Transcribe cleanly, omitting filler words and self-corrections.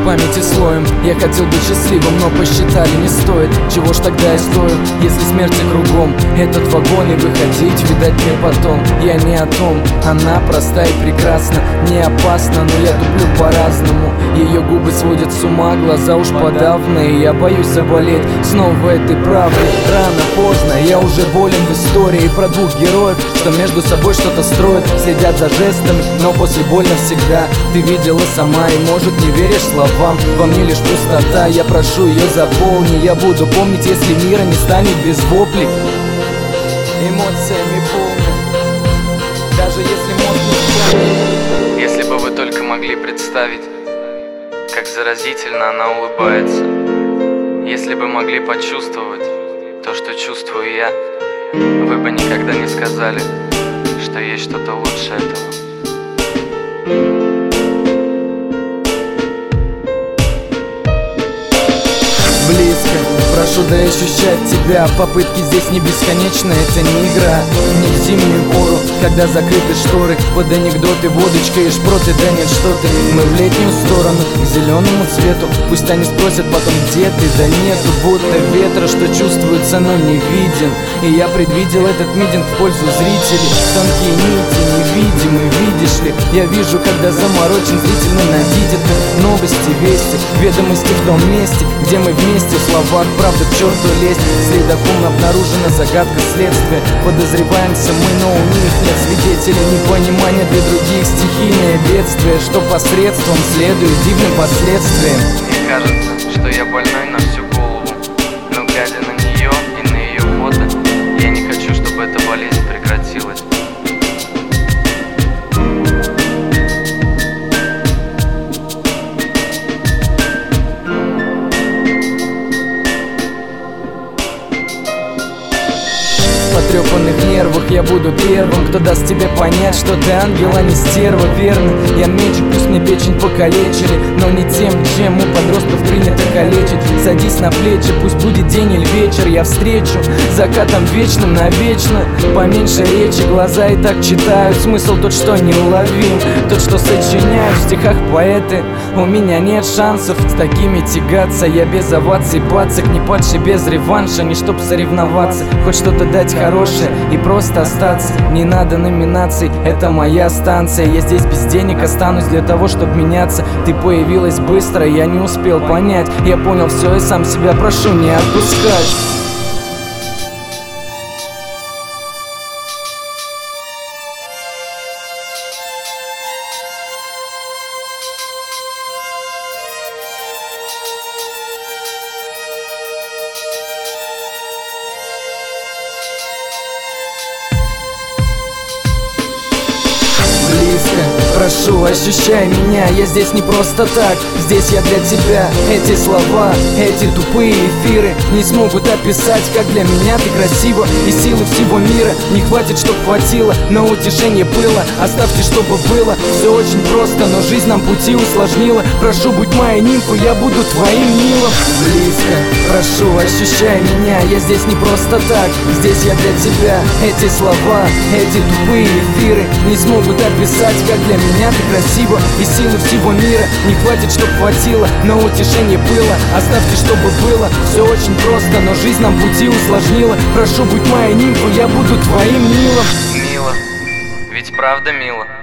памяти слоем. Я хотел быть счастливым, но посчитали не стоит. Чего ж тогда я стою, если смерти кругом? Этот вагон и выходить, видать мне потом. Я не о том, она проста и прекрасна, не опасна, но я туплю по-разному. Ее губы сводят с ума, глаза уж подавно, и я боюсь заболеть снова этой правдой. Рано, поздно, я уже болен в истории про двух героев, что между собой что-то строят, следят за жестами, но после больно всегда. Ты видела сама и, может, не веришь словам. Во мне лишь пустота, я прошу ее заполни. Я буду помнить, если мира не станет без воплей, эмоциями полны, даже если мозг не станет. Если бы вы только могли представить, как заразительно она улыбается. Если бы могли почувствовать то, что чувствую я, вы бы никогда не сказали, что есть что-то лучше этого. Близко, прошу, дай ощущать тебя. Попытки здесь не бесконечны, это не игра. Не в зимнюю пору, когда закрыты шторы, под анекдоты, водочка и шпроты. Да нет, что ты, мы в летнюю сторону, к зеленому цвету. Пусть они спросят потом, где ты, да нету. Будто ветра, что чувствуется, но не виден. И я предвидел этот митинг в пользу зрителей. Тонкие нити, невидимые, видишь ли. Я вижу, когда заморочен зритель ненавидит. Новости, вести, ведомости в том месте, где мы вместе. В словах правда к черту лезть. Следаком обнаружена загадка следствия. Подозреваемся мы, но у них нет свидетелей. Непонимания для других, стихийное бедствие, что посредством следует дивным последствиям. Мне кажется, что я больной на всю голову, но глядя на нее и на ее фото, я не хочу, чтобы эта болезнь прекратилась. В потрепанных нервах я буду первым, кто даст тебе понять, что ты ангел, а не стерва, верно? Я медик, пусть мне печень покалечили, но не тем, чем у подростков принято калечить. Садись на плечи, пусть будет день или вечер, я встречу закатом вечным навечно. Поменьше речи, глаза и так читают, смысл тот, что неуловим, тот, что сочиняют в стихах поэты. У меня нет шансов с такими тягаться, я без оваций, пацак, не падший без реванша, не чтоб соревноваться, хоть что-то дать хорошее и просто остаться. Не надо номинаций, это моя станция. Я здесь без денег останусь для того, чтобы меняться. Ты появилась быстро, я не успел понять. Я понял все и сам себя прошу не отпускать. Близко, прошу, ощущай меня. Я здесь не просто так, здесь я для тебя. Эти слова, эти тупые эфиры не смогут описать, как для меня ты красива. И силы всего мира не хватит, чтоб хватило на утешение пыла. Оставьте, чтобы было все очень просто, но жизнь нам пути усложнила. Прошу, будь моей нимфой, я буду твоим Нилом. Близко, прошу, ощущай меня. Я здесь не просто так, здесь я для тебя. Эти слова, эти тупые эфиры не смогут описать, как для меня ты красива. И силы всего мира не хватит, чтоб хватило на утешение пыла. Оставьте, чтобы было все очень просто, но жизнь нам пути усложнила. Прошу, будь моей нимфой, я буду твоим Нилом. Мило, ведь правда мило.